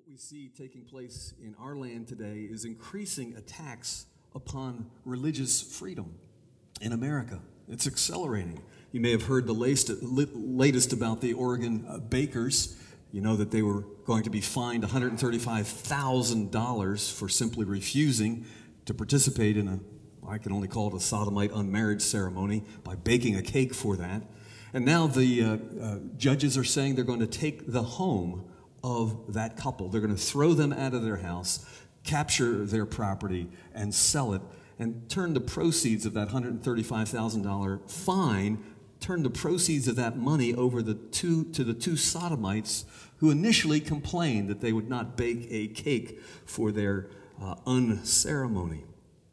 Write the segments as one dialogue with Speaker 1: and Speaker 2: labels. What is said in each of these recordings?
Speaker 1: we see taking place in our land today is increasing attacks upon religious freedom in America. It's accelerating. You may have heard the latest about the Oregon bakers. You know that they were going to be fined $135,000 for simply refusing to participate in I can only call it a sodomite unmarriage ceremony by baking a cake for that. And now the judges are saying they're going to take the home of that couple. They're going to throw them out of their house, capture their property, and sell it, and turn the proceeds of that $135,000 fine, turn the proceeds of that money over to the two sodomites who initially complained that they would not bake a cake for their unceremony.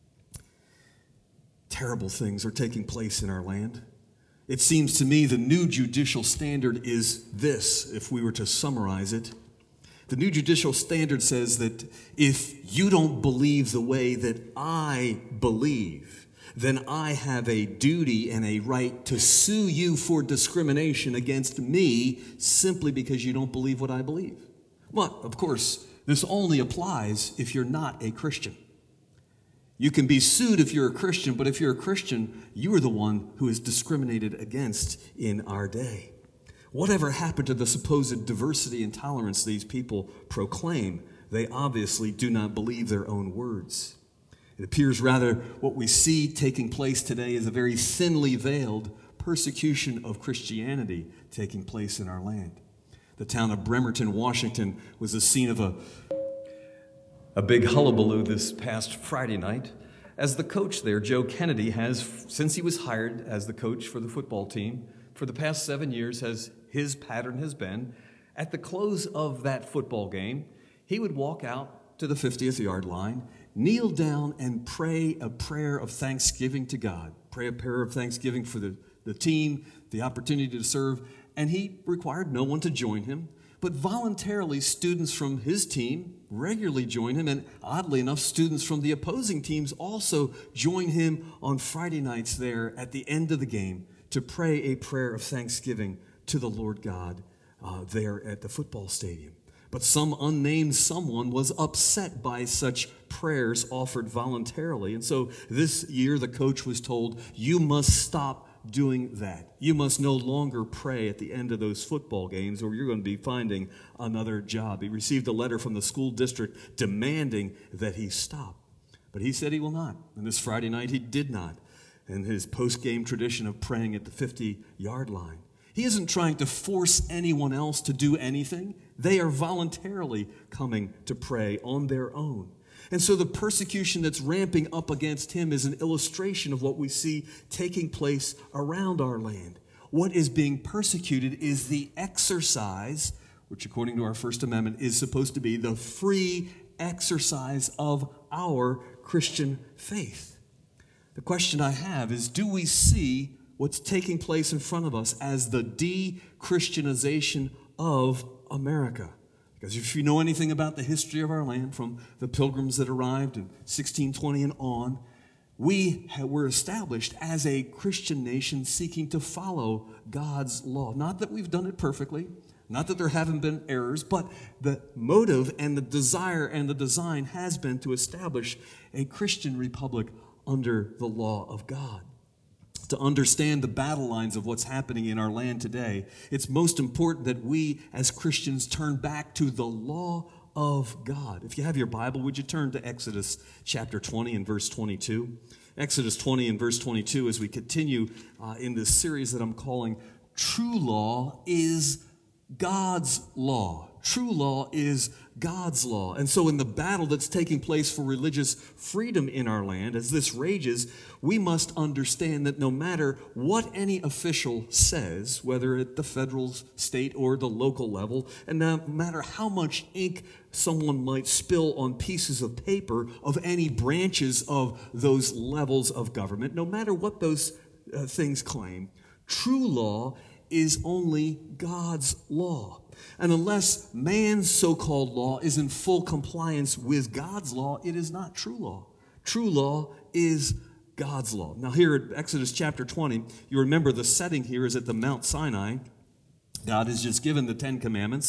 Speaker 1: Terrible things are taking place in our land. It seems to me the new judicial standard is this, if we were to summarize it. The new judicial standard says that if you don't believe the way that I believe, then I have a duty and a right to sue you for discrimination against me simply because you don't believe what I believe. Well, of course, this only applies if you're not a Christian. You can be sued if you're a Christian, but if you're a Christian, you are the one who is discriminated against in our day. Whatever happened to the supposed diversity and tolerance these people proclaim? They obviously do not believe their own words. It appears rather what we see taking place today is a very thinly veiled persecution of Christianity taking place in our land. The town of Bremerton, Washington, was the scene of a big hullabaloo this past Friday night, as the coach there, Joe Kennedy, has, since he was hired as the coach for the football team, for the past 7 years, his pattern has been, at the close of that football game, he would walk out to the 50th yard line, kneel down and pray a prayer of thanksgiving to God, pray a prayer of thanksgiving for the team, the opportunity to serve, and he required no one to join him. But voluntarily, students from his team regularly join him, and oddly enough, students from the opposing teams also join him on Friday nights there at the end of the game to pray a prayer of thanksgiving to the Lord God there at the football stadium. But some unnamed someone was upset by such prayers offered voluntarily, and so this year the coach was told, "You must stop doing that. You must no longer pray at the end of those football games or you're going to be finding another job." He received a letter from the school district demanding that he stop. But he said he will not. And this Friday night he did not. In his post-game tradition of praying at the 50-yard line. He isn't trying to force anyone else to do anything. They are voluntarily coming to pray on their own. And so the persecution that's ramping up against him is an illustration of what we see taking place around our land. What is being persecuted is the exercise, which according to our First Amendment is supposed to be the free exercise of our Christian faith. The question I have is, do we see what's taking place in front of us as the de-Christianization of America? Because if you know anything about the history of our land, from the pilgrims that arrived in 1620 and on, we were established as a Christian nation seeking to follow God's law. Not that we've done it perfectly, not that there haven't been errors, but the motive and the desire and the design has been to establish a Christian republic under the law of God. To understand the battle lines of what's happening in our land today, it's most important that we as Christians turn back to the law of God. If you have your Bible, would you turn to Exodus chapter 20 and verse 22? Exodus 20 and verse 22, as we continue in this series that I'm calling True Law is God's Law. True law is God's law. And so in the battle that's taking place for religious freedom in our land, as this rages, we must understand that no matter what any official says, whether at the federal, state, or the local level, and no matter how much ink someone might spill on pieces of paper of any branches of those levels of government, no matter what those things claim, true law is only God's law. And unless man's so-called law is in full compliance with God's law, it is not true law. True law is God's law. Now here at Exodus chapter 20, you remember the setting here is at the Mount Sinai. God has just given the Ten Commandments,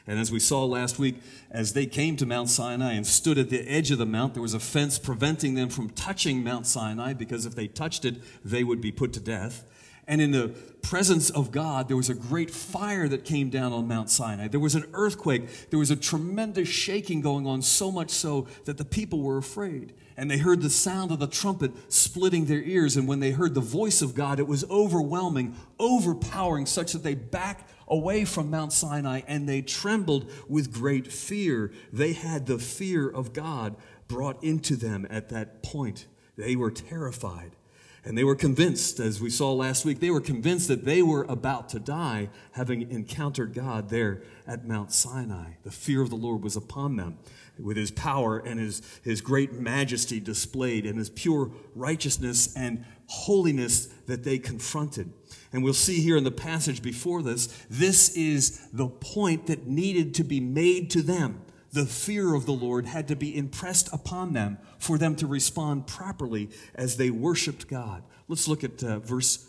Speaker 1: And as we saw last week, as they came to Mount Sinai and stood at the edge of the mount, there was a fence preventing them from touching Mount Sinai, because if they touched it, they would be put to death. And in the presence of God, there was a great fire that came down on Mount Sinai. There was an earthquake. There was a tremendous shaking going on, so much so that the people were afraid. And they heard the sound of the trumpet splitting their ears. And when they heard the voice of God, it was overwhelming, overpowering, such that they backed away from Mount Sinai and they trembled with great fear. They had the fear of God brought into them at that point. They were terrified. And they were convinced, as we saw last week, they were convinced that they were about to die, having encountered God there at Mount Sinai. The fear of the Lord was upon them, with his power and his great majesty displayed, and his pure righteousness and holiness that they confronted. And we'll see here in the passage before this, this is the point that needed to be made to them. The fear of the Lord had to be impressed upon them for them to respond properly as they worshiped God. Let's look at verse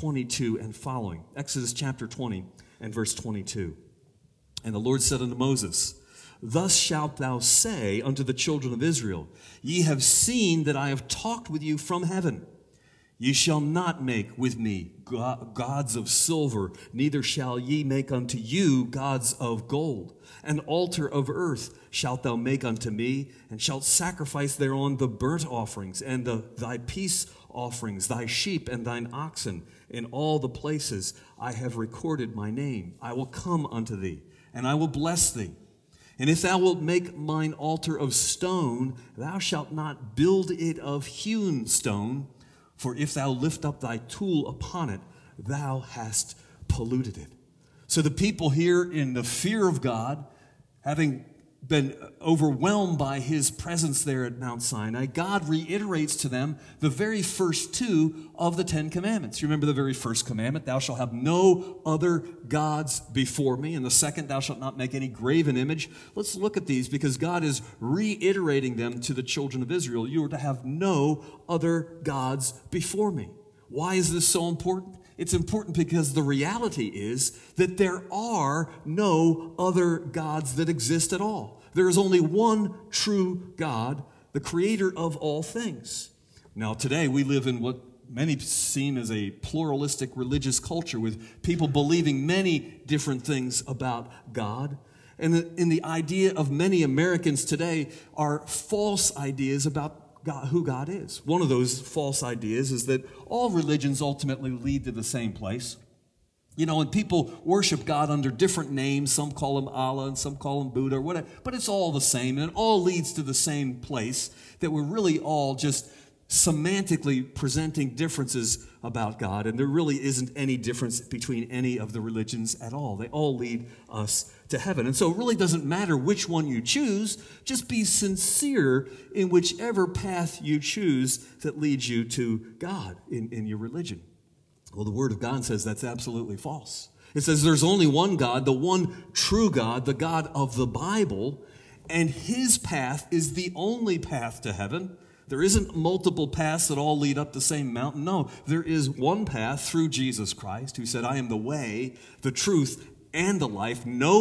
Speaker 1: 22 and following. Exodus chapter 20 and verse 22. And the Lord said unto Moses, Thus shalt thou say unto the children of Israel, Ye have seen that I have talked with you from heaven. Ye shall not make with me gods of silver, neither shall ye make unto you gods of gold. An altar of earth shalt thou make unto me, and shalt sacrifice thereon the burnt offerings, and thy peace offerings, thy sheep and thine oxen. In all the places I have recorded my name, I will come unto thee, and I will bless thee. And if thou wilt make mine altar of stone, thou shalt not build it of hewn stone, for if thou lift up thy tool upon it, thou hast polluted it. So the people here, in the fear of God, having been overwhelmed by his presence there at Mount Sinai, God reiterates to them the very first two of the Ten Commandments. You remember the very first commandment, thou shalt have no other gods before me. And the second, thou shalt not make any graven image. Let's look at these, because God is reiterating them to the children of Israel. You are to have no other gods before me. Why is this so important? It's important because the reality is that there are no other gods that exist at all. There is only one true God, the creator of all things. Now, today we live in what many seem as a pluralistic religious culture, with people believing many different things about God. And in the idea of many Americans today are false ideas about God, who God is. One of those false ideas is that all religions ultimately lead to the same place. You know, and people worship God under different names. Some call him Allah and some call him Buddha or whatever. But it's all the same, and it all leads to the same place, that we're really all just semantically presenting differences about God, and there really isn't any difference between any of the religions at all. They all lead us to heaven. And so it really doesn't matter which one you choose. Just be sincere in whichever path you choose that leads you to God in your religion. Well, the Word of God says that's absolutely false. It says there's only one God, the one true God, the God of the Bible, and his path is the only path to heaven. There isn't multiple paths that all lead up the same mountain. No, there is one path through Jesus Christ, who said, I am the way, the truth, and the life. No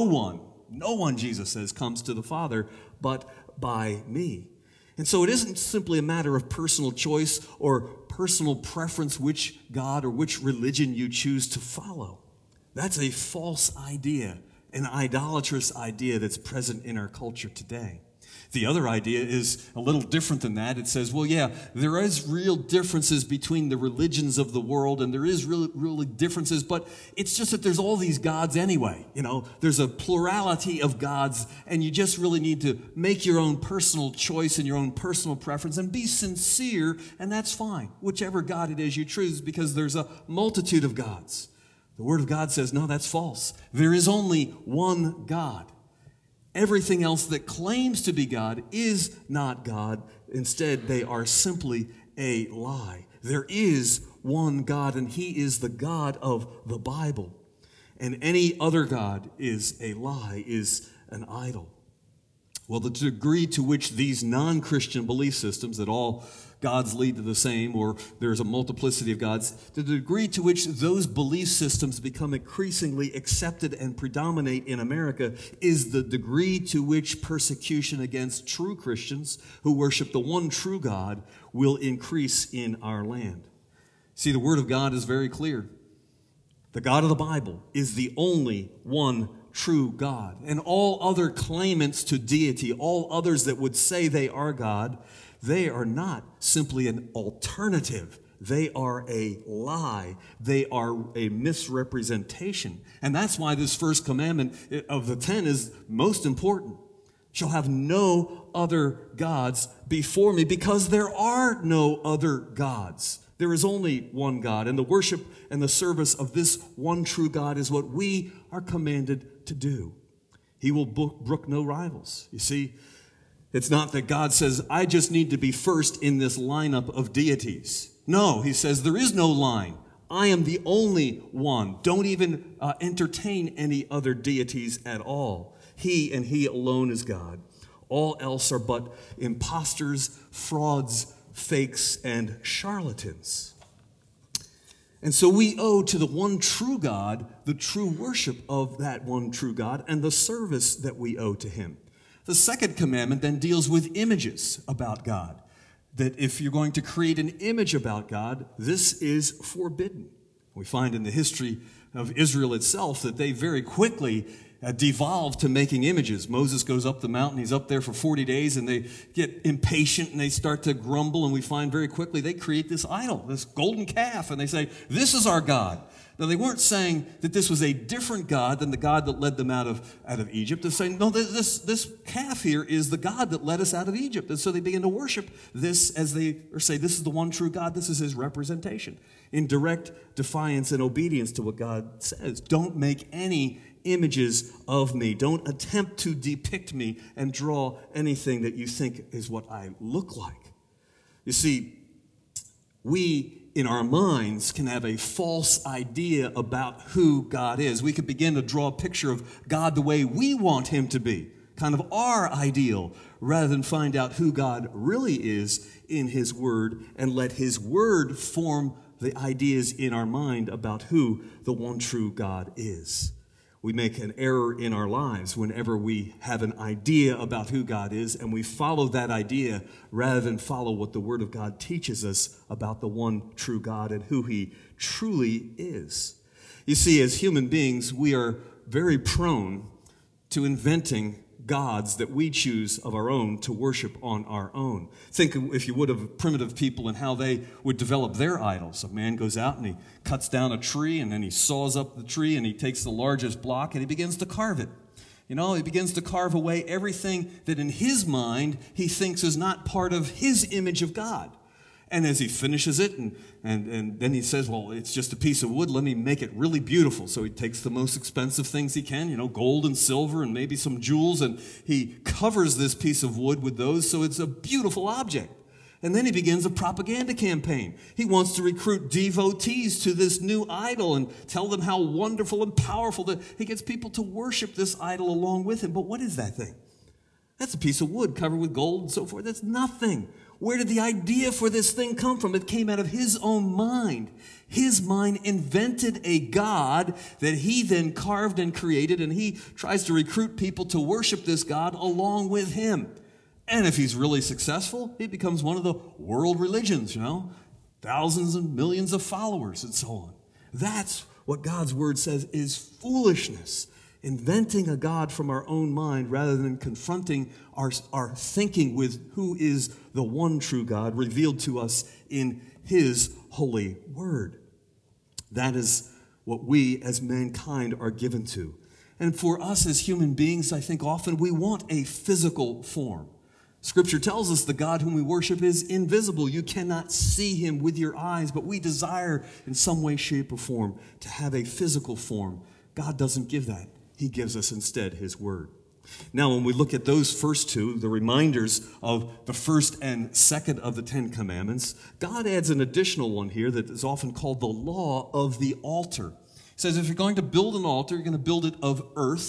Speaker 1: one, Jesus says, comes to the Father but by me. And so it isn't simply a matter of personal choice or personal preference which God or which religion you choose to follow. That's a false idea, an idolatrous idea that's present in our culture today. The other idea is a little different than that. It says, well, yeah, there is real differences between the religions of the world, and there is really differences, but it's just that there's all these gods anyway. You know, there's a plurality of gods, and you just really need to make your own personal choice and your own personal preference and be sincere, and that's fine, whichever God it is you choose, because there's a multitude of gods. The Word of God says, no, that's false. There is only one God. Everything else that claims to be God is not God. Instead, they are simply a lie. There is one God, and he is the God of the Bible. And any other God is a lie, is an idol. Well, the degree to which these non-Christian belief systems, that all gods lead to the same, or there's a multiplicity of gods, the degree to which those belief systems become increasingly accepted and predominate in America is the degree to which persecution against true Christians who worship the one true God will increase in our land. See, the Word of God is very clear. The God of the Bible is the only one true God. And all other claimants to deity, all others that would say they are God, they are not simply an alternative. They are a lie. They are a misrepresentation. And that's why this first commandment of the 10 is most important. Shall have no other gods before me, because there are no other gods. There is only one God, and the worship and the service of this one true God is what we are commanded to do. He will brook no rivals. You see, it's not that God says, I just need to be first in this lineup of deities. No, he says, there is no line. I am the only one. Don't even entertain any other deities at all. He and he alone is God. All else are but impostors, frauds, fakes, and charlatans. And so we owe to the one true God the true worship of that one true God and the service that we owe to him. The second commandment then deals with images about God. That if you're going to create an image about God, this is forbidden. We find in the history of Israel itself that they very quickly devolved to making images. Moses goes up the mountain, he's up there for 40 days, and they get impatient and they start to grumble, and we find very quickly they create this idol, this golden calf, and they say, this is our God. Now, they weren't saying that this was a different God than the God that led them out of Egypt. They're saying, no, this calf here is the God that led us out of Egypt. And so they begin to worship this as they or say, this is the one true God, this is his representation, in direct defiance and obedience to what God says. Don't make any images of me. Don't attempt to depict me and draw anything that you think is what I look like. You see, we in our minds can have a false idea about who God is. We could begin to draw a picture of God the way we want him to be, kind of our ideal, rather than find out who God really is in his word and let his word form the ideas in our mind about who the one true God is. We make an error in our lives whenever we have an idea about who God is and we follow that idea rather than follow what the Word of God teaches us about the one true God and who he truly is. You see, as human beings, we are very prone to inventing gods that we choose of our own to worship on our own. Think, if you would, of primitive people and how they would develop their idols. A man goes out and he cuts down a tree, and then he saws up the tree, and he takes the largest block and he begins to carve it. You know, he begins to carve away everything that in his mind he thinks is not part of his image of God. And as he finishes it, and then he says, well, it's just a piece of wood, let me make it really beautiful. So he takes the most expensive things he can, you know, gold and silver and maybe some jewels, and he covers this piece of wood with those so it's a beautiful object. And then he begins a propaganda campaign. He wants to recruit devotees to this new idol and tell them how wonderful and powerful that he gets people to worship this idol along with him. But what is that thing? That's a piece of wood covered with gold and so forth. That's nothing. Where did the idea for this thing come from? It came out of his own mind. His mind invented a God that he then carved and created, and he tries to recruit people to worship this God along with him. And if he's really successful, he becomes one of the world religions, you know, thousands and millions of followers and so on. That's what God's word says is foolishness. Inventing a God from our own mind rather than confronting our thinking with who is the one true God revealed to us in his holy word. That is what we as mankind are given to. And for us as human beings, I think often we want a physical form. Scripture tells us the God whom we worship is invisible. You cannot see him with your eyes, but we desire in some way, shape, or form to have a physical form. God doesn't give that. He gives us instead his word. Now, when we look at those first two, the reminders of the first and second of the Ten Commandments, God adds an additional one here that is often called the law of the altar. He says if you're going to build an altar, you're going to build it of earth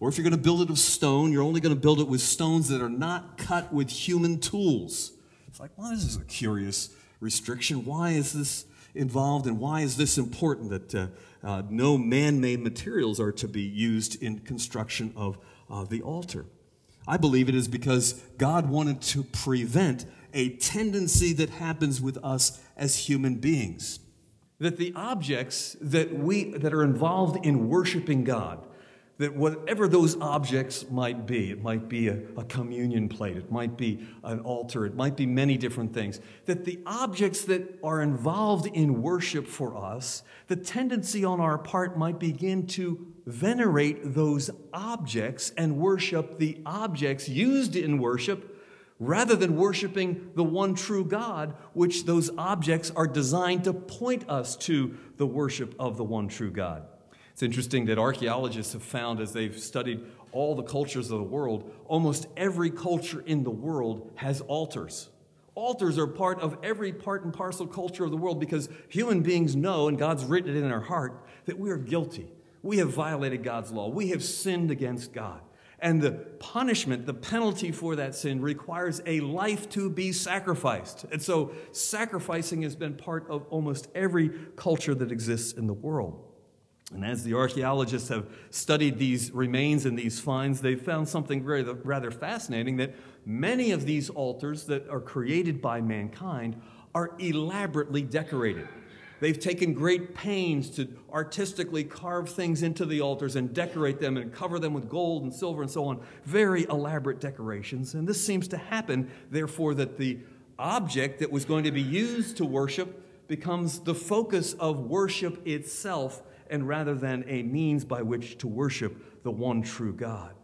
Speaker 1: Or if you're going to build it of stone, you're only going to build it with stones that are not cut with human tools. It's like, well, this is a curious restriction. Why is this involved, and why is this important that no man-made materials are to be used in construction of the altar? I believe it is because God wanted to prevent a tendency that happens with us as human beings. That the objects that are involved in worshiping God, that whatever those objects might be, it might be a communion plate, it might be an altar, it might be many different things, that the objects that are involved in worship for us, the tendency on our part might begin to venerate those objects and worship the objects used in worship rather than worshiping the one true God, which those objects are designed to point us to the worship of the one true God. It's interesting that archaeologists have found, as they've studied all the cultures of the world, almost every culture in the world has altars. Altars are part of every part and parcel culture of the world because human beings know, and God's written it in our heart, that we are guilty. We have violated God's law. We have sinned against God. And the punishment, the penalty for that sin requires a life to be sacrificed. And so sacrificing has been part of almost every culture that exists in the world. And as the archaeologists have studied these remains and these finds, they've found something rather fascinating, that many of these altars that are created by mankind are elaborately decorated. They've taken great pains to artistically carve things into the altars and decorate them and cover them with gold and silver and so on. Very elaborate decorations. And this seems to happen, therefore, that the object that was going to be used to worship becomes the focus of worship itself, and rather than a means by which to worship the one true God.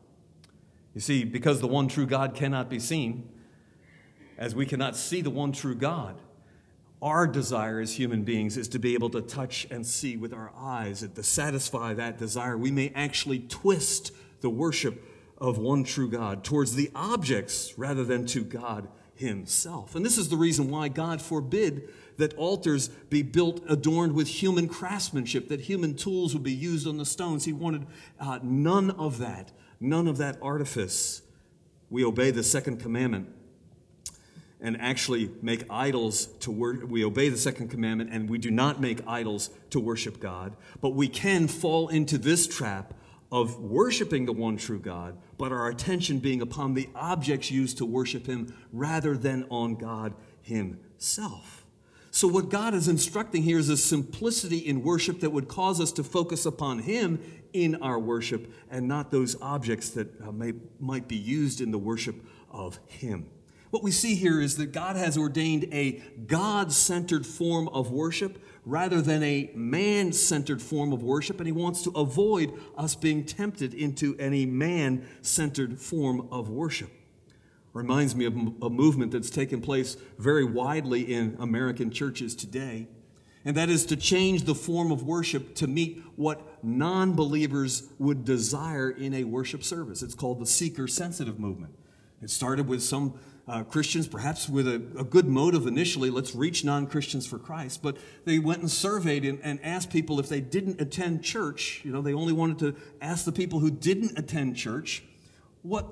Speaker 1: You see, because the one true God cannot be seen, as we cannot see the one true God, our desire as human beings is to be able to touch and see with our eyes, and to satisfy that desire, we may actually twist the worship of one true God towards the objects rather than to God himself. And this is the reason why God forbid that altars be built adorned with human craftsmanship, that human tools would be used on the stones. He wanted none of that artifice. We obey the second commandment and actually make idols to worship. We obey the second commandment and we do not make idols to worship God. But we can fall into this trap of worshiping the one true God, but our attention being upon the objects used to worship him rather than on God himself. So what God is instructing here is a simplicity in worship that would cause us to focus upon him in our worship and not those objects that might be used in the worship of him. What we see here is that God has ordained a God-centered form of worship rather than a man-centered form of worship, and he wants to avoid us being tempted into any man-centered form of worship. Reminds me of a movement that's taken place very widely in American churches today, and that is to change the form of worship to meet what non-believers would desire in a worship service. It's called the seeker-sensitive movement. It started with some Christians, perhaps with a good motive initially, let's reach non-Christians for Christ, but they went and surveyed and asked people if they didn't attend church, they only wanted to ask the people who didn't attend church what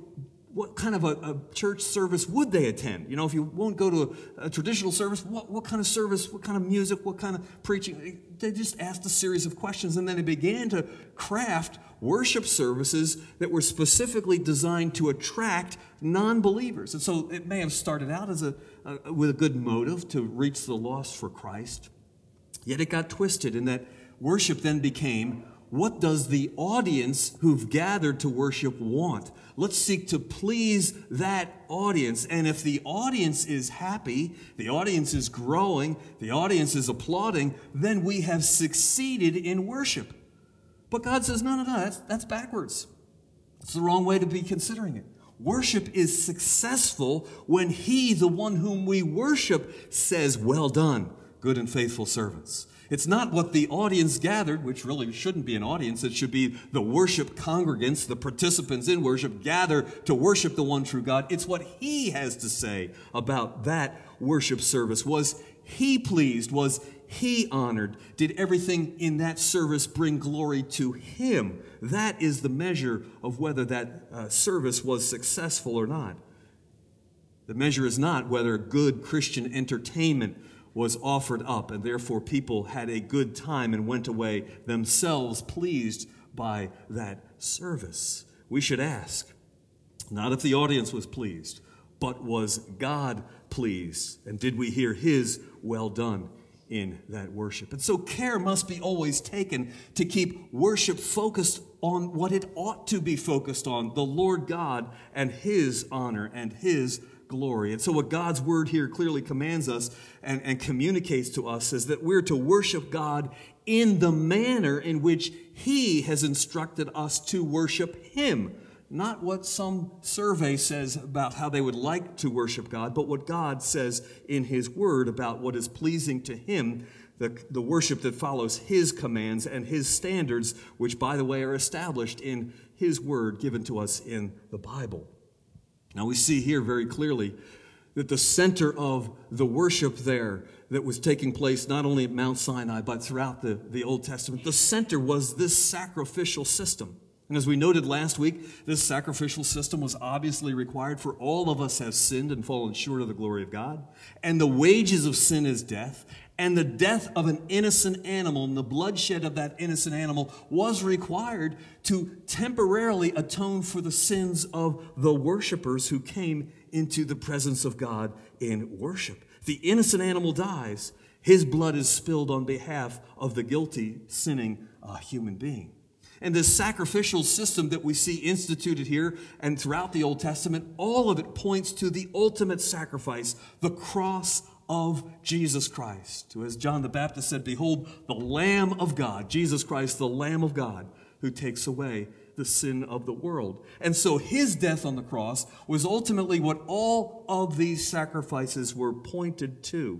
Speaker 1: kind of a church service would they attend? If you won't go to a traditional service, what kind of service, what kind of music, what kind of preaching? They just asked a series of questions, and then they began to craft worship services that were specifically designed to attract non-believers. And so it may have started out as with a good motive to reach the lost for Christ, yet it got twisted in that worship then became, what does the audience who've gathered to worship want? Let's seek to please that audience. And if the audience is happy, the audience is growing, the audience is applauding, then we have succeeded in worship. But God says, no, that's backwards. It's the wrong way to be considering it. Worship is successful when he, the one whom we worship, says, well done, good and faithful servants. It's not what the audience gathered, which really shouldn't be an audience. It should be the worship congregants, the participants in worship, gather to worship the one true God. It's what he has to say about that worship service. Was he pleased? Was he honored? Did everything in that service bring glory to him? That is the measure of whether that service was successful or not. The measure is not whether good Christian entertainment was offered up and therefore people had a good time and went away themselves pleased by that service. We should ask, not if the audience was pleased, but was God pleased? And did we hear his well done in that worship? And so care must be always taken to keep worship focused on what it ought to be focused on, the Lord God and his honor and his glory. And so what God's word here clearly commands us and communicates to us is that we're to worship God in the manner in which he has instructed us to worship him. Not what some survey says about how they would like to worship God, but what God says in his word about what is pleasing to him, the worship that follows his commands and his standards, which, by the way, are established in his word given to us in the Bible. Now we see here very clearly that the center of the worship there that was taking place not only at Mount Sinai, but throughout the Old Testament, the center was this sacrificial system. And as we noted last week, this sacrificial system was obviously required, for all of us have sinned and fallen short of the glory of God. And the wages of sin is death. And the death of an innocent animal and the bloodshed of that innocent animal was required to temporarily atone for the sins of the worshipers who came into the presence of God in worship. The innocent animal dies. His blood is spilled on behalf of the guilty, sinning human being. And this sacrificial system that we see instituted here and throughout the Old Testament, all of it points to the ultimate sacrifice, the cross of Jesus Christ. Who, as John the Baptist said, behold, the Lamb of God, Jesus Christ, the Lamb of God, who takes away the sin of the world. And so his death on the cross was ultimately what all of these sacrifices were pointed to.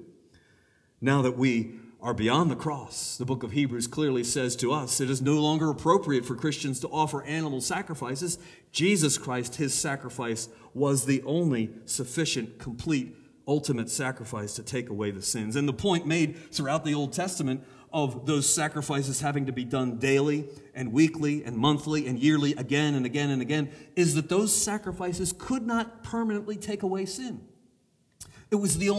Speaker 1: Now that we are beyond the cross, the book of Hebrews clearly says to us, it is no longer appropriate for Christians to offer animal sacrifices. Jesus Christ, his sacrifice, was the only sufficient, complete, ultimate sacrifice to take away the sins. And the point made throughout the Old Testament of those sacrifices having to be done daily and weekly and monthly and yearly again and again and again is that those sacrifices could not permanently take away sin. It was the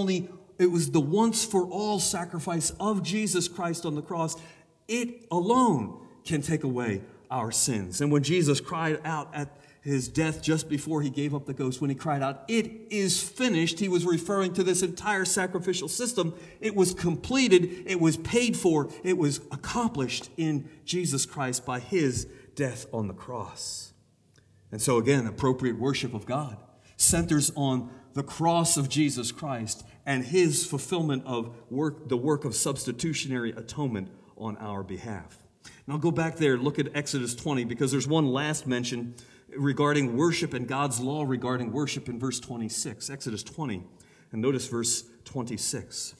Speaker 1: once for all sacrifice of Jesus Christ on the cross. It alone can take away our sins. And when Jesus cried out at his death just before he gave up the ghost, when he cried out, "It is finished," he was referring to this entire sacrificial system. It was completed, it was paid for, it was accomplished in Jesus Christ by his death on the cross. And so again, appropriate worship of God centers on the cross of Jesus Christ and his fulfillment of the work of substitutionary atonement on our behalf. And I'll go back there and look at Exodus 20, because there's one last mention regarding worship and God's law regarding worship in verse 26. Exodus 20, and notice verse 26.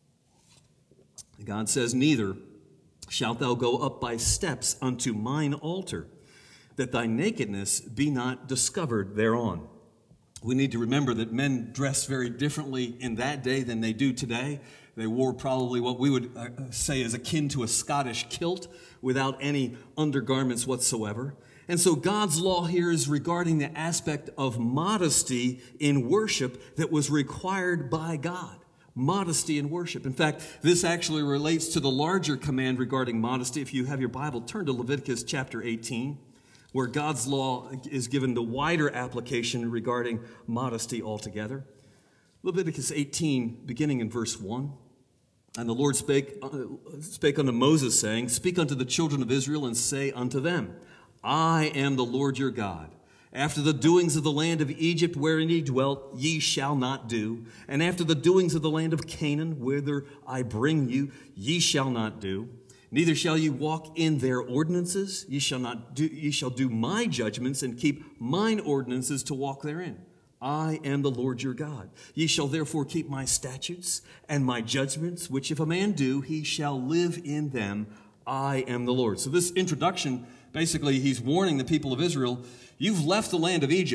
Speaker 1: God says, "Neither shalt thou go up by steps unto mine altar, that thy nakedness be not discovered thereon." We need to remember that men dressed very differently in that day than they do today. They wore probably what we would say is akin to a Scottish kilt without any undergarments whatsoever. And so God's law here is regarding the aspect of modesty in worship that was required by God. Modesty in worship. In fact, this actually relates to the larger command regarding modesty. If you have your Bible, turn to Leviticus chapter 18. Where God's law is given the wider application regarding modesty altogether. Leviticus 18, beginning in verse 1. "And the Lord spake unto Moses, saying, Speak unto the children of Israel, and say unto them, I am the Lord your God. After the doings of the land of Egypt wherein ye dwelt, ye shall not do. And after the doings of the land of Canaan, whither I bring you, ye shall not do. Neither shall ye walk in their ordinances. Ye shall do my judgments and keep mine ordinances to walk therein. I am the Lord your God. Ye shall therefore keep my statutes and my judgments, which if a man do, he shall live in them. I am the Lord." So this introduction, basically, he's warning the people of Israel, you've left the land of Egypt.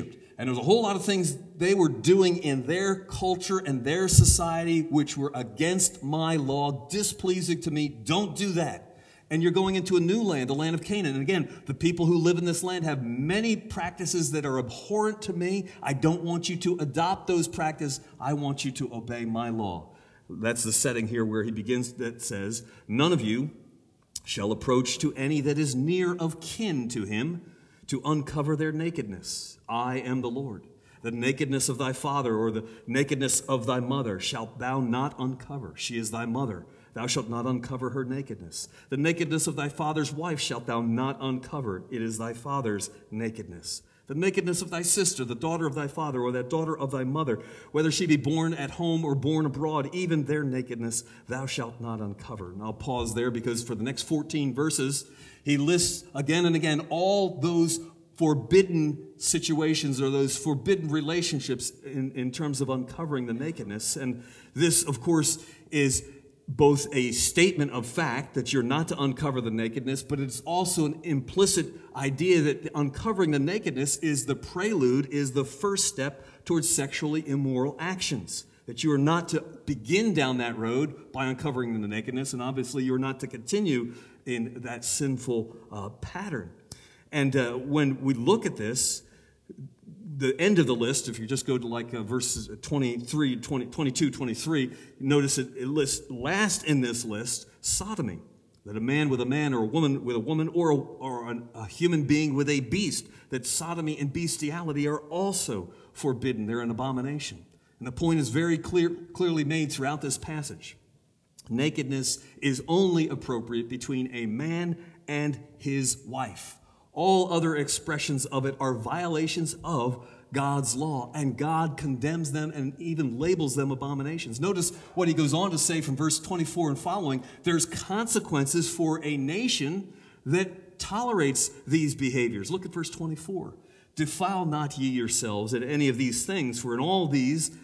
Speaker 1: And there was a whole lot of things they were doing in their culture and their society which were against my law, displeasing to me. Don't do that. And you're going into a new land, the land of Canaan. And again, the people who live in this land have many practices that are abhorrent to me. I don't want you to adopt those practices. I want you to obey my law. That's the setting here where he begins that says, none of you shall approach to any that is near of kin to him to uncover their nakedness. I am the Lord. The nakedness of thy father or the nakedness of thy mother shalt thou not uncover. She is thy mother. Thou shalt not uncover her nakedness. The nakedness of thy father's wife shalt thou not uncover. It is thy father's nakedness. The nakedness of thy sister, the daughter of thy father, or that daughter of thy mother, whether she be born at home or born abroad, even their nakedness thou shalt not uncover. And I'll pause there because for the next 14 verses, he lists again and again all those forbidden situations or those forbidden relationships in terms of uncovering the nakedness. And this, of course, is both a statement of fact that you're not to uncover the nakedness, but it's also an implicit idea that uncovering the nakedness is the prelude, is the first step towards sexually immoral actions. That you are not to begin down that road by uncovering the nakedness, and obviously you're not to continue in that sinful pattern. And when we look at this, the end of the list, if you just go to like verses 22, 23, notice it lists last in this list sodomy. That a man with a man or a woman with a woman or a human being with a beast, that sodomy and bestiality are also forbidden. They're an abomination. And the point is very clearly made throughout this passage. Nakedness is only appropriate between a man and his wife. All other expressions of it are violations of God's law, and God condemns them and even labels them abominations. Notice what he goes on to say from verse 24 and following. There's consequences for a nation that tolerates these behaviors. Look at verse 24. Defile not ye yourselves at any of these things, for in all these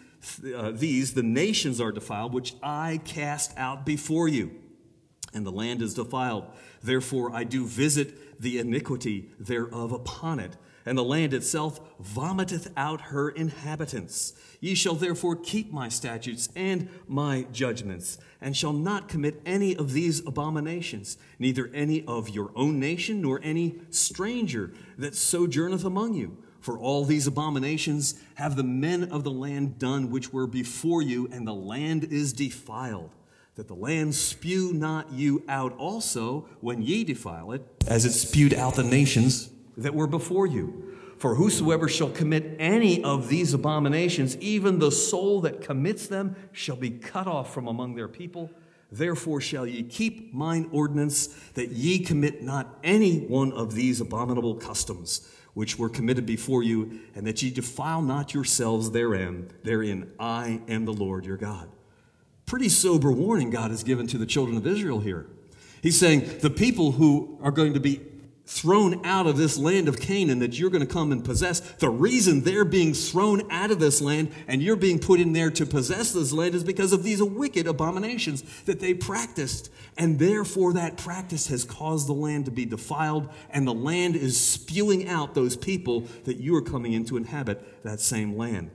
Speaker 1: the nations are defiled, which I cast out before you. And the land is defiled. Therefore I do visit the iniquity thereof upon it. And the land itself vomiteth out her inhabitants. Ye shall therefore keep my statutes and my judgments, and shall not commit any of these abominations, neither any of your own nation, nor any stranger that sojourneth among you. For all these abominations have the men of the land done which were before you, and the land is defiled. That the land spew not you out also when ye defile it, as it spewed out the nations that were before you. For whosoever shall commit any of these abominations, even the soul that commits them, shall be cut off from among their people. Therefore shall ye keep mine ordinance, that ye commit not any one of these abominable customs, which were committed before you, and that ye defile not yourselves therein. Therein I am the Lord your God. Pretty sober warning God has given to the children of Israel here. He's saying the people who are going to be thrown out of this land of Canaan that you're going to come and possess, the reason they're being thrown out of this land and you're being put in there to possess this land is because of these wicked abominations that they practiced. And therefore that practice has caused the land to be defiled, and the land is spewing out those people that you are coming in to inhabit that same land.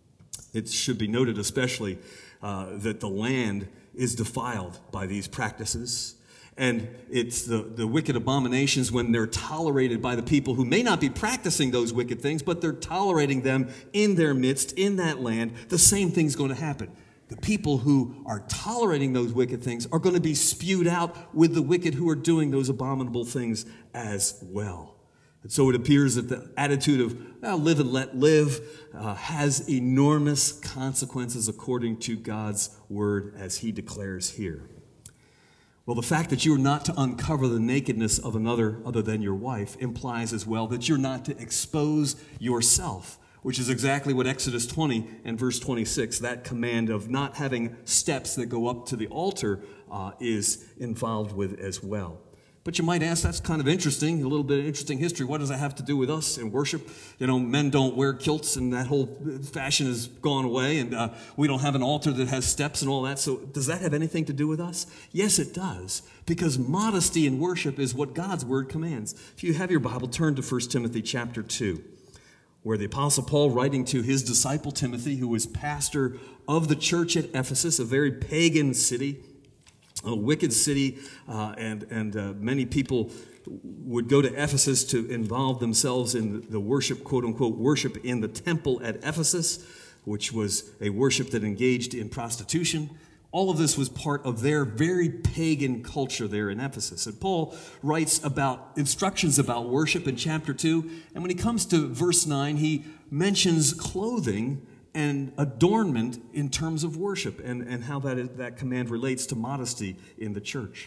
Speaker 1: It should be noted especially that the land is defiled by these practices. And it's the wicked abominations when they're tolerated by the people who may not be practicing those wicked things, but they're tolerating them in their midst, in that land. The same thing's going to happen. The people who are tolerating those wicked things are going to be spewed out with the wicked who are doing those abominable things as well. And so it appears that the attitude of live and let live has enormous consequences according to God's word as he declares here. Well, the fact that you're not to uncover the nakedness of another other than your wife implies as well that you're not to expose yourself, which is exactly what Exodus 20 and verse 26, that command of not having steps that go up to the altar, is involved with as well. But you might ask, that's kind of interesting, a little bit of interesting history. What does that have to do with us in worship? You know, men don't wear kilts, and that whole fashion has gone away, and we don't have an altar that has steps and all that. So does that have anything to do with us? Yes, it does, because modesty in worship is what God's word commands. If you have your Bible, turn to 1 Timothy chapter 2. where the Apostle Paul, writing to his disciple Timothy, who was pastor of the church at Ephesus, a very pagan city, a wicked city, and many people would go to Ephesus to involve themselves in the worship, quote-unquote, worship in the temple at Ephesus, which was a worship that engaged in prostitution. All of this was part of their very pagan culture there in Ephesus. And Paul writes about instructions about worship in chapter 2. And when he comes to verse 9, he mentions clothing and adornment in terms of worship and how that command relates to modesty in the church.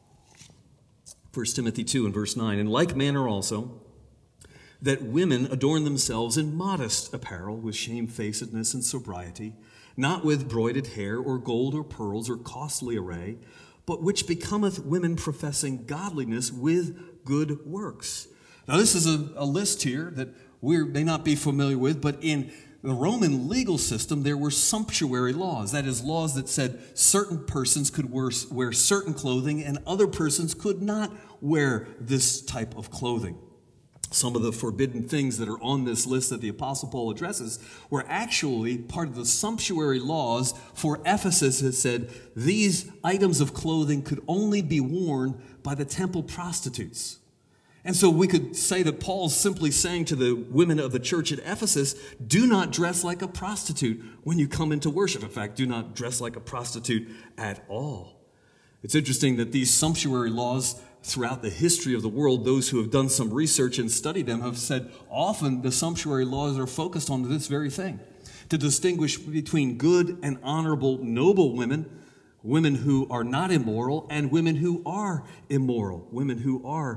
Speaker 1: 1 Timothy 2 and verse 9, in like manner also, that women adorn themselves in modest apparel with shamefacedness and sobriety, not with broided hair or gold or pearls or costly array, but which becometh women professing godliness with good works. Now this is a list here that we may not be familiar with, but in the Roman legal system there were sumptuary laws. That is, laws that said certain persons could wear certain clothing and other persons could not wear this type of clothing. Some of the forbidden things that are on this list that the Apostle Paul addresses were actually part of the sumptuary laws for Ephesus that said these items of clothing could only be worn by the temple prostitutes. And so we could say that Paul's simply saying to the women of the church at Ephesus, do not dress like a prostitute when you come into worship. In fact, do not dress like a prostitute at all. It's interesting that these sumptuary laws throughout the history of the world, those who have done some research and studied them have said often the sumptuary laws are focused on this very thing, to distinguish between good and honorable, noble women, women who are not immoral, and women who are immoral, women who are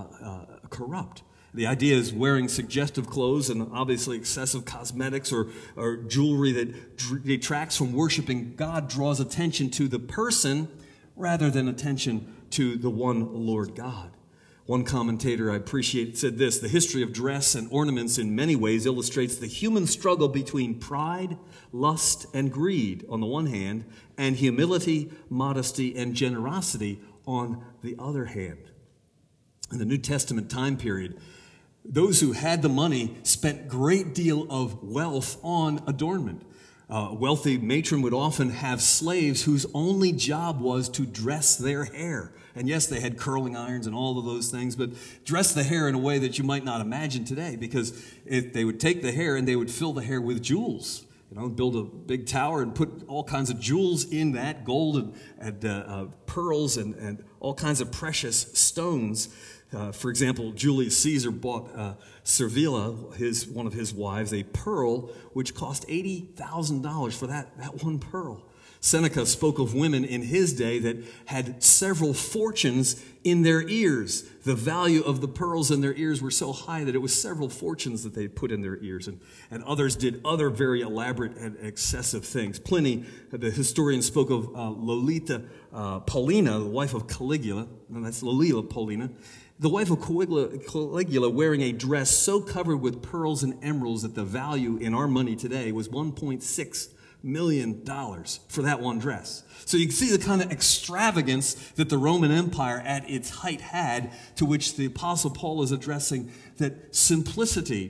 Speaker 1: corrupt. The idea is wearing suggestive clothes and obviously excessive cosmetics or jewelry that detracts from worshiping God draws attention to the person rather than attention to the one Lord God. One commentator I appreciate said this: the history of dress and ornaments in many ways illustrates the human struggle between pride, lust, and greed on the one hand, and humility, modesty, and generosity on the other hand. In the New Testament time period, those who had the money spent a great deal of wealth on adornment. A wealthy matron would often have slaves whose only job was to dress their hair. And yes, they had curling irons and all of those things, but dress the hair in a way that you might not imagine today, because if they would take the hair and they would fill the hair with jewels. Build a big tower and put all kinds of jewels in that, gold and pearls and all kinds of precious stones. For example, Julius Caesar bought Servilia, one of his wives, a pearl which cost $80,000 for that one pearl. Seneca spoke of women in his day that had several fortunes in their ears. The value of the pearls in their ears were so high that it was several fortunes that they put in their ears. And others did other very elaborate and excessive things. Pliny, the historian, spoke of Lolita Paulina, the wife of Caligula, and that's Lolita Paulina, the wife of Caligula wearing a dress so covered with pearls and emeralds that the value in our money today was $1.6 million for that one dress. So you can see the kind of extravagance that the Roman Empire at its height had, to which the Apostle Paul is addressing that simplicity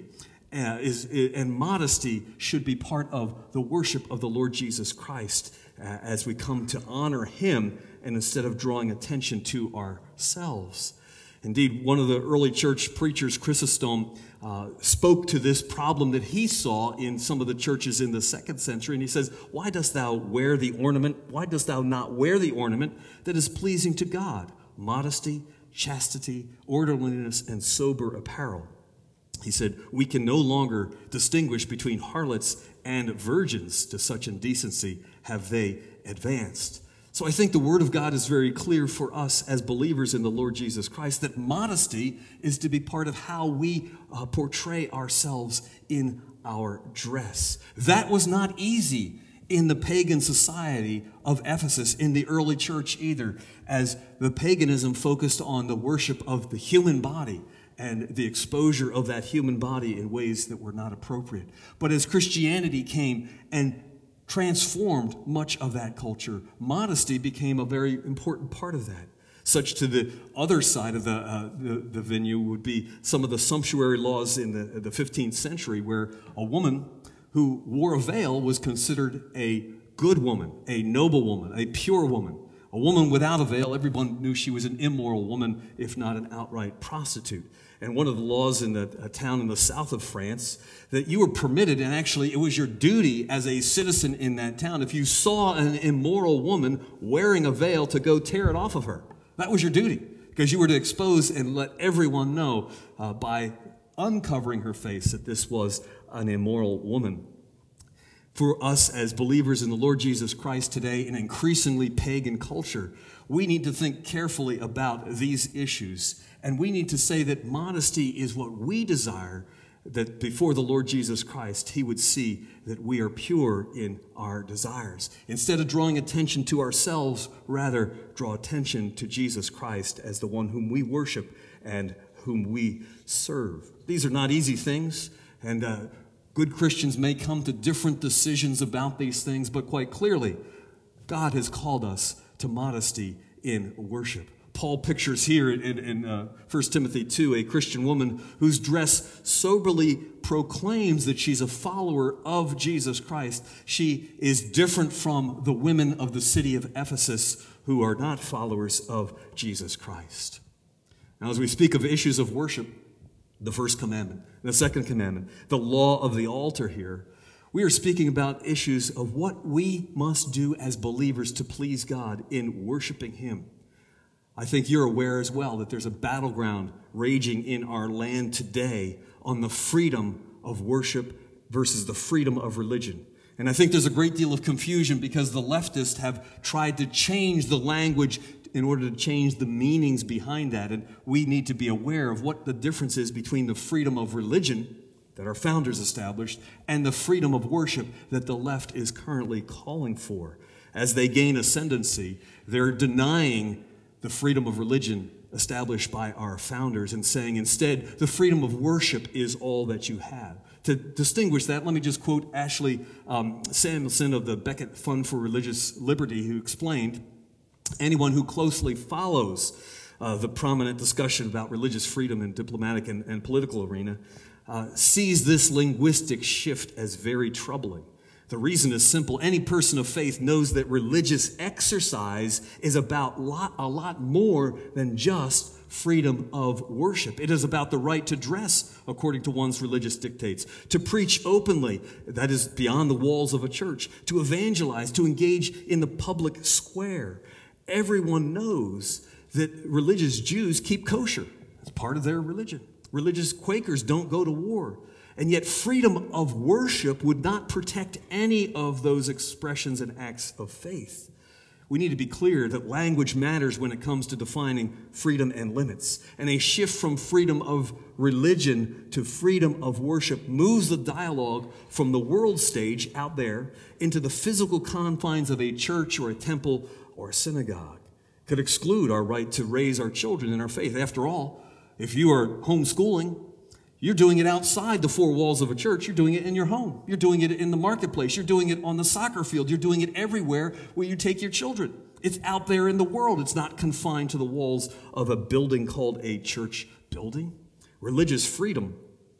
Speaker 1: and modesty should be part of the worship of the Lord Jesus Christ as we come to honor him, and instead of drawing attention to ourselves. Indeed, one of the early church preachers, Chrysostom, spoke to this problem that he saw in some of the churches in the 2nd century, and he says, why dost thou wear the ornament? Why dost thou not wear the ornament that is pleasing to God? Modesty, chastity, orderliness, and sober apparel. He said, we can no longer distinguish between harlots and virgins. To such indecency have they advanced. So I think the Word of God is very clear for us as believers in the Lord Jesus Christ, that modesty is to be part of how we portray ourselves in our dress. That was not easy in the pagan society of Ephesus, in the early church either, as the paganism focused on the worship of the human body and the exposure of that human body in ways that were not appropriate. But as Christianity came and transformed much of that culture, modesty became a very important part of that. Such to the other side of the venue would be some of the sumptuary laws in the 15th century, where a woman who wore a veil was considered a good woman, a noble woman, a pure woman. A woman without a veil, everyone knew she was an immoral woman, if not an outright prostitute. And one of the laws in a town in the south of France, that you were permitted, and actually it was your duty as a citizen in that town, if you saw an immoral woman wearing a veil, to go tear it off of her. That was your duty, because you were to expose and let everyone know by uncovering her face that this was an immoral woman. For us as believers in the Lord Jesus Christ today, in increasingly pagan culture, we need to think carefully about these issues. And we need to say that modesty is what we desire, that before the Lord Jesus Christ, he would see that we are pure in our desires. Instead of drawing attention to ourselves, rather draw attention to Jesus Christ as the one whom we worship and whom we serve. These are not easy things, and good Christians may come to different decisions about these things, but quite clearly, God has called us to modesty in worship. Paul pictures here in 1 Timothy 2 a Christian woman whose dress soberly proclaims that she's a follower of Jesus Christ. She is different from the women of the city of Ephesus who are not followers of Jesus Christ. Now, as we speak of issues of worship, the first commandment, the second commandment, the law of the altar here, we are speaking about issues of what we must do as believers to please God in worshiping him. I think you're aware as well that there's a battleground raging in our land today on the freedom of worship versus the freedom of religion. And I think there's a great deal of confusion because the leftists have tried to change the language in order to change the meanings behind that. And we need to be aware of what the difference is between the freedom of religion that our founders established and the freedom of worship that the left is currently calling for. As they gain ascendancy, they're denying the freedom of religion established by our founders and saying instead the freedom of worship is all that you have. To distinguish that, let me just quote Ashley Samuelson of the Becket Fund for Religious Liberty, who explained, anyone who closely follows the prominent discussion about religious freedom in diplomatic and political arena sees this linguistic shift as very troubling. The reason is simple. Any person of faith knows that religious exercise is about a lot more than just freedom of worship. It is about the right to dress according to one's religious dictates, to preach openly, that is beyond the walls of a church, to evangelize, to engage in the public square. Everyone knows that religious Jews keep kosher. It's part of their religion. Religious Quakers don't go to war. And yet freedom of worship would not protect any of those expressions and acts of faith. We need to be clear that language matters when it comes to defining freedom and limits. And a shift from freedom of religion to freedom of worship moves the dialogue from the world stage out there into the physical confines of a church or a temple or a synagogue. It could exclude our right to raise our children in our faith. After all, if you are homeschooling, you're doing it outside the four walls of a church. You're doing it in your home. You're doing it in the marketplace. You're doing it on the soccer field. You're doing it everywhere where you take your children. It's out there in the world. It's not confined to the walls of a building called a church building. Religious freedom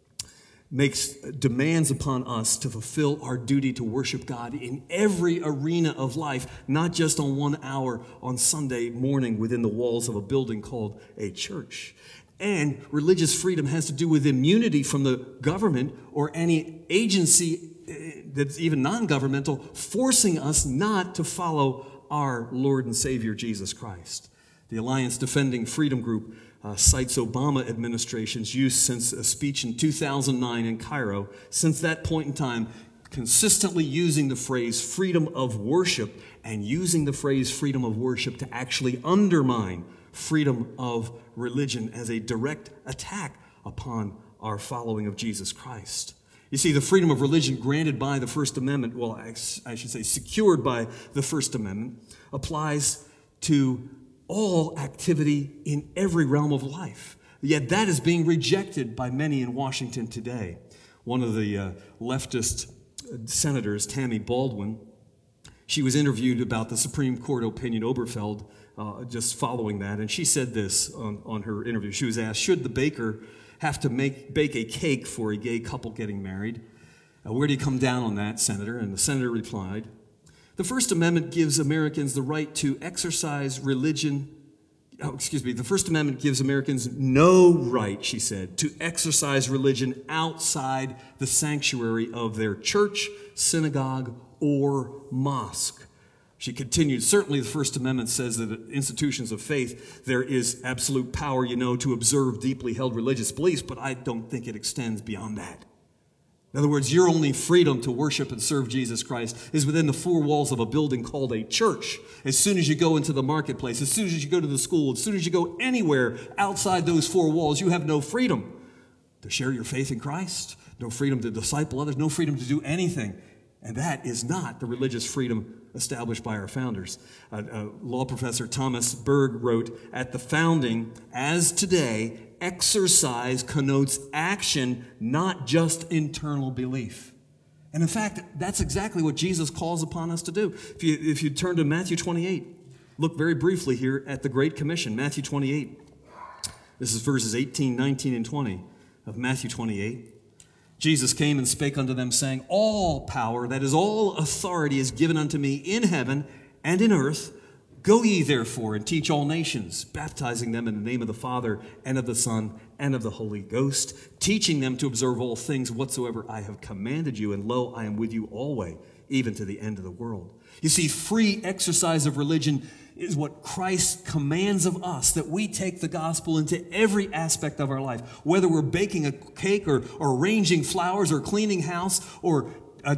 Speaker 1: makes demands upon us to fulfill our duty to worship God in every arena of life, not just on 1 hour on Sunday morning within the walls of a building called a church. And religious freedom has to do with immunity from the government or any agency that's even non-governmental, forcing us not to follow our Lord and Savior, Jesus Christ. The Alliance Defending Freedom Group cites Obama administration's use since a speech in 2009 in Cairo. Since that point in time, consistently using the phrase freedom of worship and using the phrase freedom of worship to actually undermine freedom of religion as a direct attack upon our following of Jesus Christ. You see, the freedom of religion granted by the First Amendment, well, I should say secured by the First Amendment, applies to all activity in every realm of life. Yet that is being rejected by many in Washington today. One of the leftist senators, Tammy Baldwin, She was interviewed about the Supreme Court opinion Oberfeld just following that, and she said this on her interview. She was asked, should the baker have to bake a cake for a gay couple getting married? Where do you come down on that, Senator? And the senator replied, the First Amendment gives Americans the right to exercise religion. The First Amendment gives Americans no right, she said, to exercise religion outside the sanctuary of their church, synagogue, or mosque. She continued, certainly the First Amendment says that in institutions of faith there is absolute power, to observe deeply held religious beliefs, but I don't think it extends beyond that. In other words, your only freedom to worship and serve Jesus Christ is within the four walls of a building called a church. As soon as you go into the marketplace, as soon as you go to the school, as soon as you go anywhere outside those four walls, you have no freedom to share your faith in Christ, no freedom to disciple others, no freedom to do anything. And that is not the religious freedom established by our founders. Law professor Thomas Berg wrote, at the founding, as today, exercise connotes action, not just internal belief. And in fact, that's exactly what Jesus calls upon us to do. If you turn to Matthew 28, look very briefly here at the Great Commission, Matthew 28. This is verses 18, 19, and 20 of Matthew 28. Jesus came and spake unto them, saying, all power, that is all authority, is given unto me in heaven and in earth. Go ye therefore and teach all nations, baptizing them in the name of the Father and of the Son and of the Holy Ghost, teaching them to observe all things whatsoever I have commanded you. And lo, I am with you always, even to the end of the world. You see, free exercise of religion is what Christ commands of us, that we take the gospel into every aspect of our life, whether we're baking a cake or arranging flowers or cleaning house or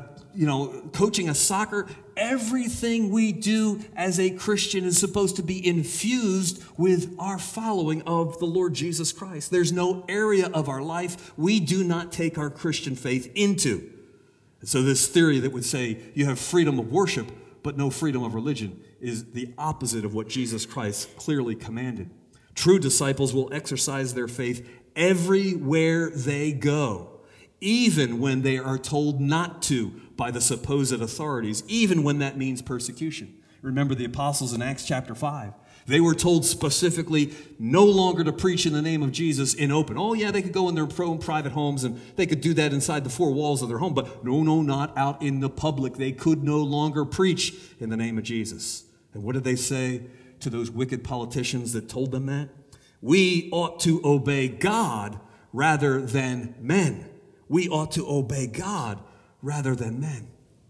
Speaker 1: coaching a soccer. Everything we do as a Christian is supposed to be infused with our following of the Lord Jesus Christ. There's no area of our life we do not take our Christian faith into. And so this theory that would say you have freedom of worship but no freedom of religion is the opposite of what Jesus Christ clearly commanded. True disciples will exercise their faith everywhere they go, even when they are told not to by the supposed authorities, even when that means persecution. Remember the apostles in Acts chapter 5. They were told specifically no longer to preach in the name of Jesus in open. Oh, yeah, they could go in their own private homes and they could do that inside the four walls of their home. But no, not out in the public. They could no longer preach in the name of Jesus. And what did they say to those wicked politicians that told them that? We ought to obey God rather than men. We ought to obey God rather than men.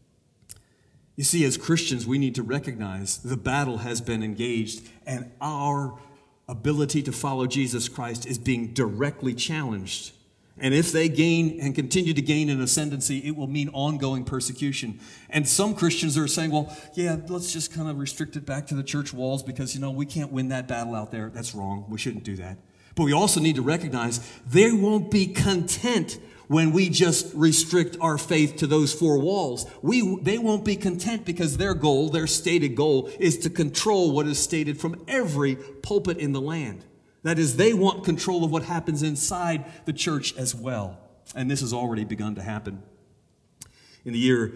Speaker 1: You see, as Christians, we need to recognize the battle has been engaged and our ability to follow Jesus Christ is being directly challenged. And if they gain and continue to gain an ascendancy, it will mean ongoing persecution. And some Christians are saying, well, yeah, let's just kind of restrict it back to the church walls because, we can't win that battle out there. That's wrong. We shouldn't do that. But we also need to recognize they won't be content when we just restrict our faith to those four walls. They won't be content because their stated goal, is to control what is stated from every pulpit in the land. That is, they want control of what happens inside the church as well. And this has already begun to happen. In the year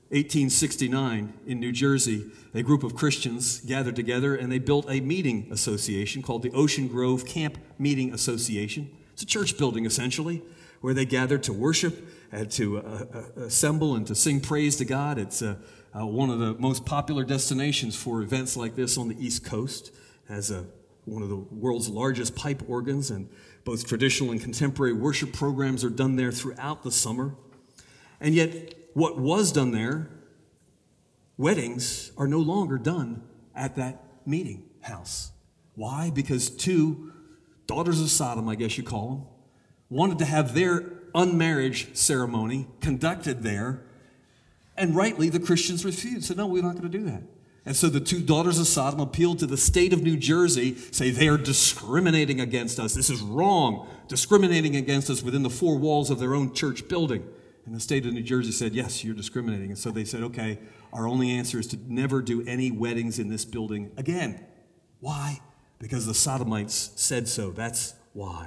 Speaker 1: 1869 in New Jersey, a group of Christians gathered together and they built a meeting association called the Ocean Grove Camp Meeting Association. It's a church building, essentially, where they gathered to worship and to assemble and to sing praise to God. It's one of the most popular destinations for events like this on the East Coast. It has one of the world's largest pipe organs, and both traditional and contemporary worship programs are done there throughout the summer. And yet, what was done there, weddings are no longer done at that meeting house. Why? Because two daughters of Sodom, I guess you call them, wanted to have their unmarriage ceremony conducted there, and rightly the Christians refused. Said, no, we're not going to do that. And so the two daughters of Sodom appealed to the state of New Jersey, say they are discriminating against us. This is wrong, discriminating against us within the four walls of their own church building. And the state of New Jersey said, yes, you're discriminating. And so they said, okay, our only answer is to never do any weddings in this building again. Why? Because the Sodomites said so. That's why.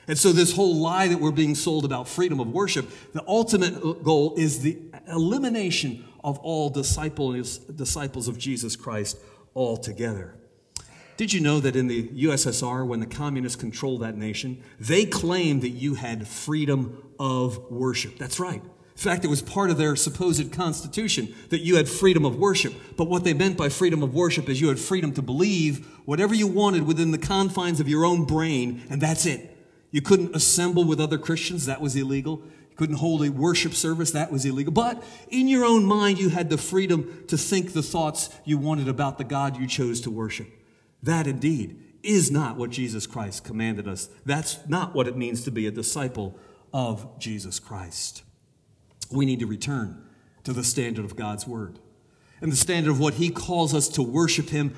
Speaker 1: And so this whole lie that we're being sold about freedom of worship, the ultimate goal is the elimination of all disciples of Jesus Christ altogether. Did you know that in the USSR, when the communists controlled that nation, they claimed that you had freedom of worship? That's right. In fact, it was part of their supposed constitution that you had freedom of worship. But what they meant by freedom of worship is you had freedom to believe whatever you wanted within the confines of your own brain, and that's it. You couldn't assemble with other Christians. That was illegal. You couldn't hold a worship service. That was illegal. But in your own mind, you had the freedom to think the thoughts you wanted about the God you chose to worship. That indeed is not what Jesus Christ commanded us. That's not what it means to be a disciple of Jesus Christ. We need to return to the standard of God's word and the standard of what he calls us to worship him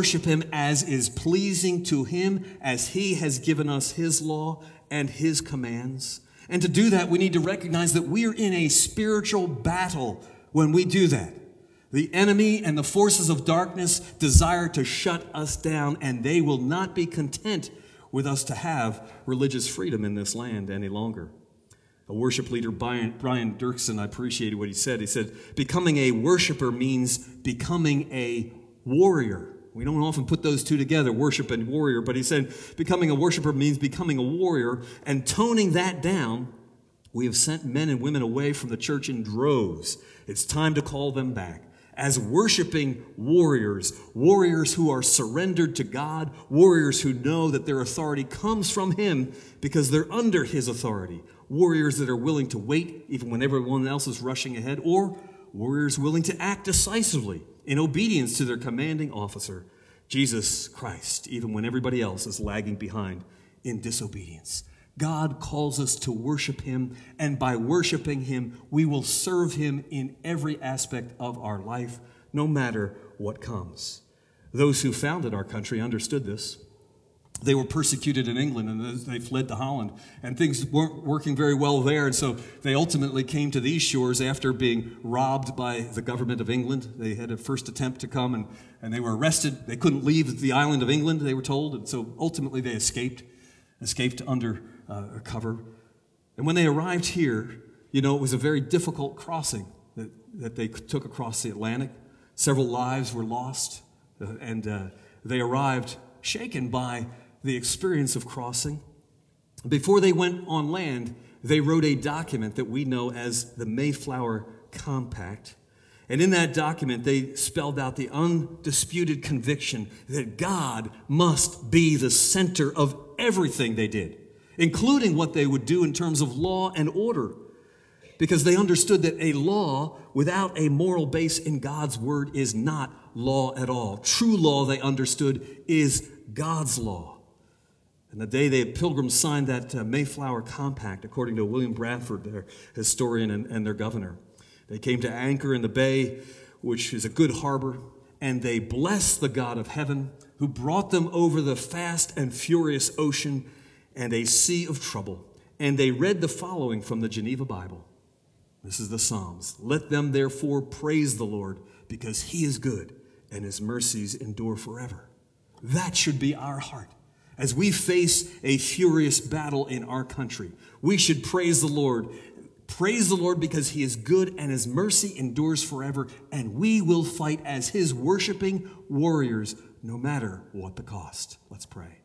Speaker 1: as is pleasing to him, as he has given us his law and his commands. And to do that, we need to recognize that we are in a spiritual battle when we do that. The enemy and the forces of darkness desire to shut us down, and they will not be content with us to have religious freedom in this land any longer. A worship leader, Brian Dirksen, I appreciated what he said. He said, becoming a worshiper means becoming a warrior. We don't often put those two together, worship and warrior, but he said becoming a worshiper means becoming a warrior, and toning that down, we have sent men and women away from the church in droves. It's time to call them back as worshiping warriors, warriors who are surrendered to God, warriors who know that their authority comes from him because they're under his authority, warriors that are willing to wait even when everyone else is rushing ahead, or warriors willing to act decisively in obedience to their commanding officer, Jesus Christ, even when everybody else is lagging behind in disobedience. God calls us to worship him, and by worshiping him, we will serve him in every aspect of our life, no matter what comes. Those who founded our country understood this. They were persecuted in England, and they fled to Holland, and things weren't working very well there, and so they ultimately came to these shores after being robbed by the government of England. They had a first attempt to come, and they were arrested. They couldn't leave the island of England, they were told, and so ultimately they escaped under cover. And when they arrived here, it was a very difficult crossing that they took across the Atlantic. Several lives were lost, and they arrived shaken by the experience of crossing. Before they went on land, they wrote a document that we know as the Mayflower Compact. And in that document, they spelled out the undisputed conviction that God must be the center of everything they did, including what they would do in terms of law and order, because they understood that a law without a moral base in God's word is not law at all. True law, they understood, is God's law. And the day the Pilgrims signed that Mayflower Compact, according to William Bradford, their historian and their governor, they came to anchor in the bay, which is a good harbor, and they blessed the God of heaven who brought them over the fast and furious ocean and a sea of trouble. And they read the following from the Geneva Bible. This is the Psalms. Let them therefore praise the Lord, because he is good and his mercies endure forever. That should be our heart. As we face a furious battle in our country, we should praise the Lord. Praise the Lord because he is good and his mercy endures forever, and we will fight as his worshiping warriors no matter what the cost. Let's pray.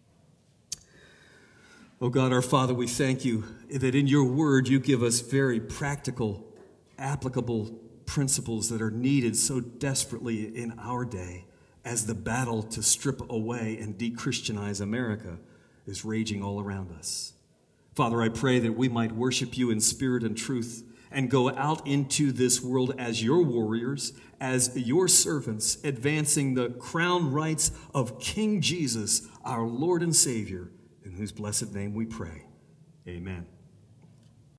Speaker 1: Oh God, our Father, we thank you that in your word you give us very practical, applicable principles that are needed so desperately in our day as the battle to strip away and de-Christianize America is raging all around us. Father, I pray that we might worship you in spirit and truth and go out into this world as your warriors, as your servants, advancing the crown rights of King Jesus, our Lord and Savior, in whose blessed name we pray. Amen.